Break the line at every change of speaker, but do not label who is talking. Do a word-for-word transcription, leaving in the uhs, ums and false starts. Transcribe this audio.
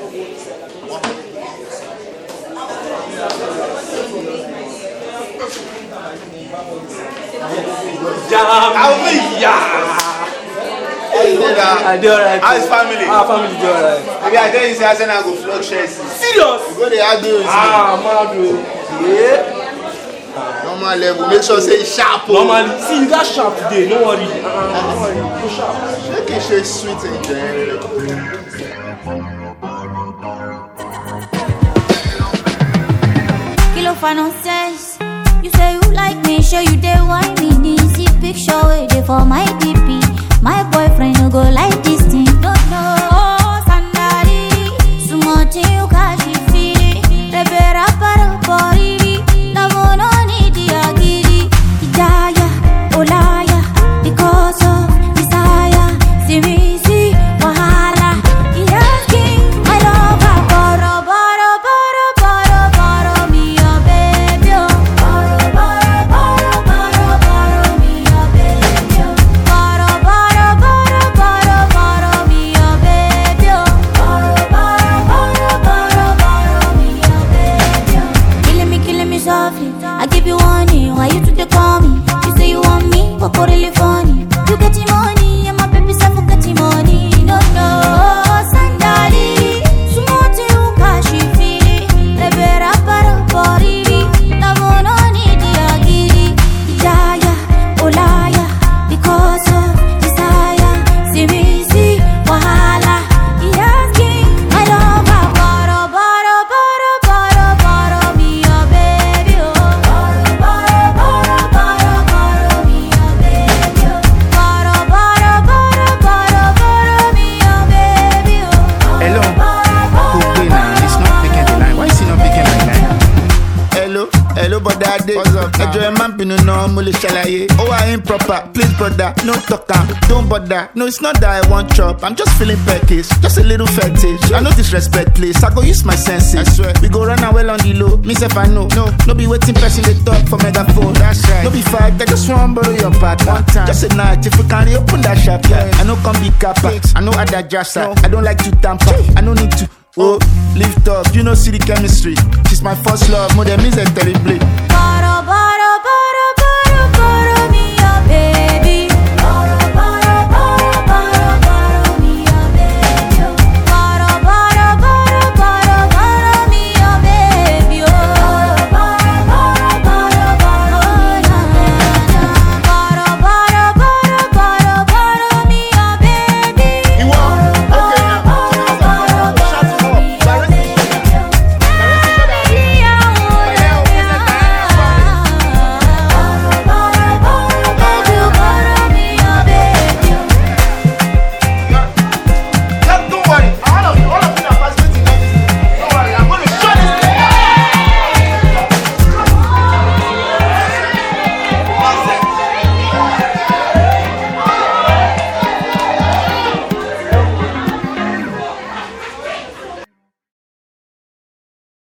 I do alright.
How's family?
Our family do alright.
Maybe I tell you, say I said I go flog Chelsea.
Serious?
You go there, I do.
Ah, mad bro. Yeah.
Normal level. Make sure say sharp.
Normally, see you got sharp today. No worry. Uh-uh, no worry. Go sharp.
Shake it, shake sweet and general.
Kilo for nonsense. You say you like me, show you dey wine me. Easy picture waiting for my D P. My boyfriend no go like this thing. Don't know Sandali. Sumote you kashi fili. Rebera para pori. Lavo no need agiri. Idaya, olaya. Because of desire. Sirisi, wahala. He asking my lover. Boro, boro, boro, boro, boro. Me a baby. Boro, boro, boro, boro, boro. Me a baby. Boro, boro, boro, boro, boro. Me a baby. Boro, boro, boro, boro, boro. Me a baby. Killing me, killing me softly. I give you warning. Why you took the call me? You say you want me, but what really funny? You get your money, and my baby self will get your money. No, no, Sandali. Sumote you kashi fili. Rebera para pori. Lavo no need agiri. Idaya, olaya. Because of desire. Sirisi, wahala. He asking my lover. Boro, boro, boro, boro, boro. Me a baby. Boro, boro, boro, boro, boro. Me a baby. Boro, boro, boro, boro, boro. Me a baby.
Hello, Cook now. It's not picking the line. Why is he not picking my line?
Hello, hello, but that day.
What's up now?
Enjoy a man, pinu no mule shalaye. Oh, I improper. Please, brother, no talker. Don't bother. No, it's not that I want chop. I'm just feeling peckish. Just a little fetish. I know disrespect, please. I go use my senses.
I swear.
We go run away on the low. Me self I know. No, no be waiting person they talk for megaphone.
That's right.
No be fight. I just want borrow your part.
One time.
Just a night. If you can open that shop, yeah. I know come be kappa. I know other jassa.
No.
I don't like to tamper. I don't need to. Oh, lift up. You know see the chemistry. She's my first love. More than me is terribly.
Boro, boro, boro,